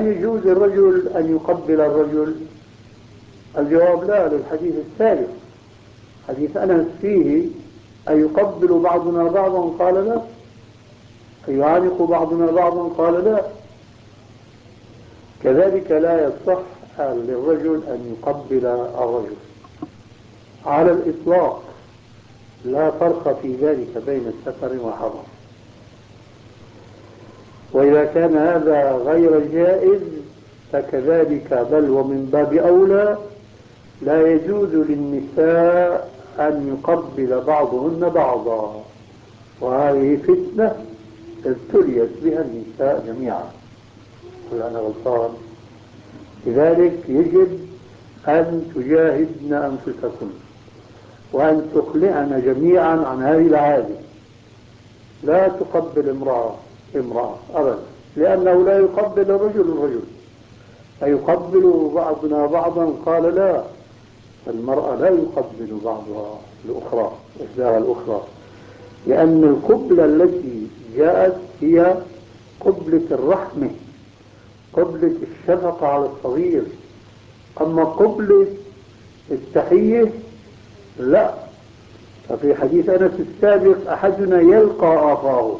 هل يجوز الرجل أن يقبل الرجل؟ الجواب لا، للحديث الثالث، حديث أنس فيه أن يقبل بعضنا بعضا قال لا، أن يعانق بعضنا بعضا قال لا. كذلك لا يصح للرجل أن يقبل الرجل على الإطلاق، لا فرق في ذلك بين السفر وحضر. وإذا كان هذا غير جائز فكذلك بل ومن باب أولى لا يجوز للنساء أن يقبل بعضهن بعضا، وهذه فتنة ابتليت بها النساء جميعا. قل أنا غلطان. لذلك يجب أن تجاهدن أنفسكن وأن تقلعن جميعا عن هذه العادة. لا تقبل امرأة أبدا، لأنه لا يقبل الرجل. أيقبل بعضنا بعضا قال لا، المرأة لا يقبل بعضها الأخرى إحداها الأخرى، لأن القبلة التي جاءت هي قبلة الرحمة، قبلة الشفقة على الصغير. أما قبلة التحية لا. ففي حديث أنس السابق أحدنا يلقى أخاه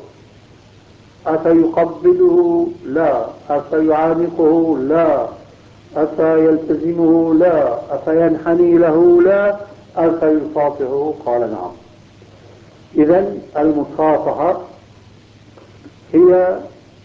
أفيقبله؟ لا. أفيعانقه؟ لا. أفيلتزمه؟ لا. أفينحني له؟ لا. أفيصافحه؟ قال نعم. إذن المصافحة هي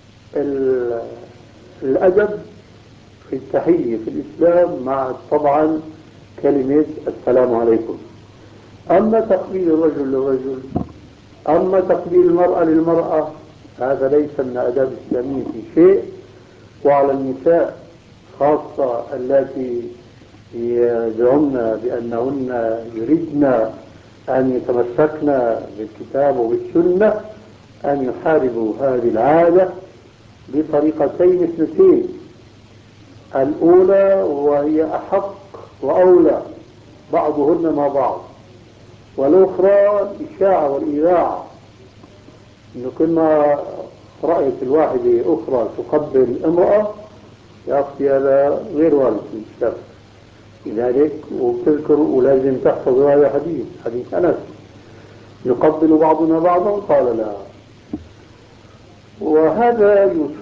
الأدب في التحية في الإسلام، مع طبعا كلمة السلام عليكم. أما تقبيل الرجل للرجل، أما تقبيل المرأة للمرأة، هذا ليس من آداب الإسلامية في شيء. وعلى النساء خاصة التي يزعمن بأنهن يريدن أن يتمسكن بالكتاب وبالسنة أن يحاربوا هذه العادة بطريقتين اثنتين. الأولى وهي أحق وأولى بعضهن مع بعض، والأخرى الإشاعة والإذاعة. إنه كل ما رأيت الواحدة أخرى تقبل امرأة يا أختي هذا غير وارد في الإسلام. لذلك وبتذكر ولازم تحفظ هذا حديث أنس يقبل بعضنا بعضا قال لا. وهذا